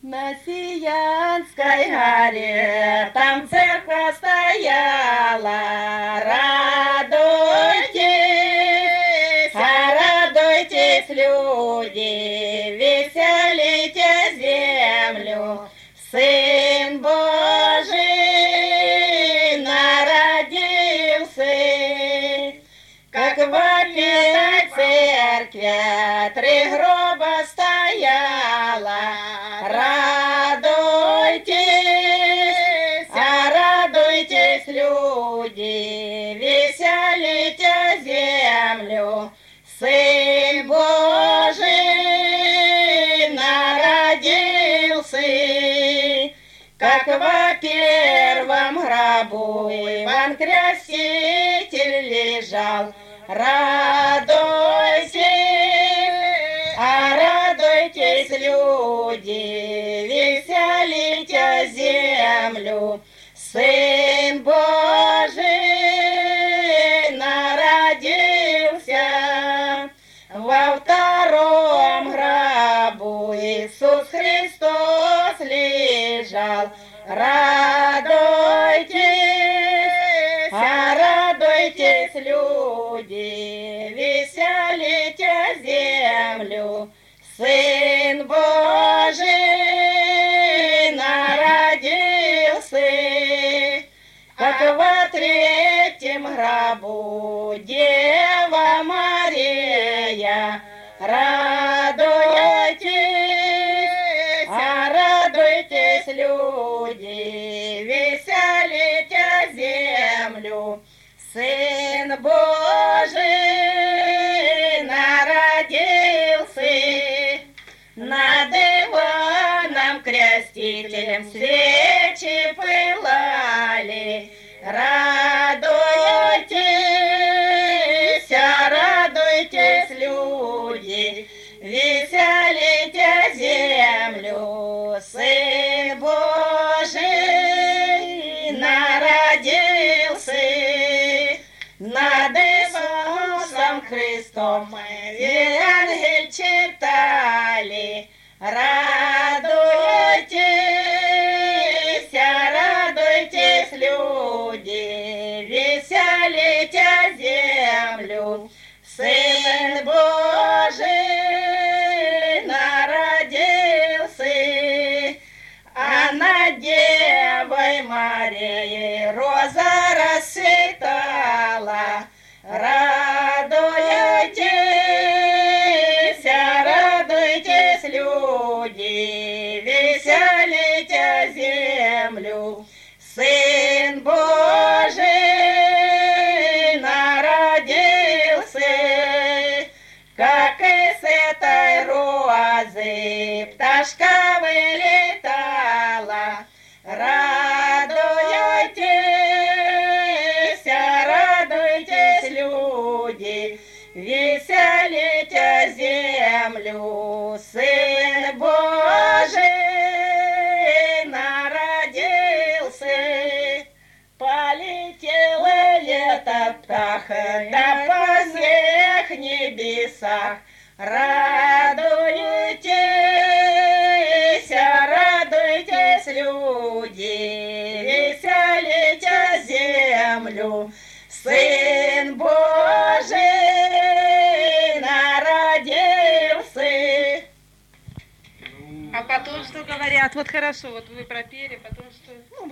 На Сиянской горе там церковь стояла. Радуйтесь, радуйтесь, люди, веселите землю. Сын Божий народился, как в этой церкви 3 гроба стояла. Радуйтесь, радуйтесь, люди, веселите землю. Сын Божий народился, как во первом гробу Иван Креститель лежал. Радуйтесь, радуйтесь, люди, веселите землю. Сын Божий народился, во втором гробу Иисус Христос лежал. Радуйтесь, радуйтесь, люди, веселите землю. Сын Божий народился, как во третьем гробу Дева Мария. Радуйтесь, радуйтесь, люди, веселите землю. Сын Божий народился, над Иваном Крестителем свечи пылали. Радуйтесь, радуйтесь, люди, веселите землю. Сын Божий народился, над Иисусом Христом мы ангел читали. Радуйтесь, радуйтесь, люди, веселите землю. Сын Божий народился, а над Девой Марией роза расцветала. Радуйтесь, радуйтесь, люди, веселите землю. Сын Божий народился, как из этой розы пташка вылетала. Радуйтесь, радуйтесь, люди, веселите землю. Сын Божий народился, полетела лето птаха до поздних небесах. Радуйтесь, радуйтесь, люди, веселите землю. Сын Божий народился. А потом что говорят? Вот хорошо, вот вы пропели, потом что?